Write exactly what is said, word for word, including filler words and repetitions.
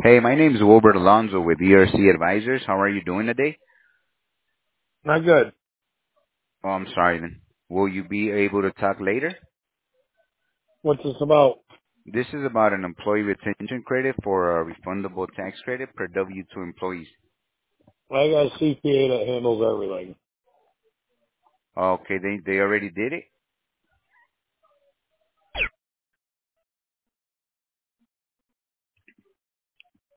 Hey, my name is Wilbert Alonzo with E R C Advisors. How are you doing today? Not good. Oh, I'm sorry then. Will you be able to talk later? What's this about? This is about an employee retention credit for a refundable tax credit per W two employees. I got a C P A that handles everything. Okay, they they already did it?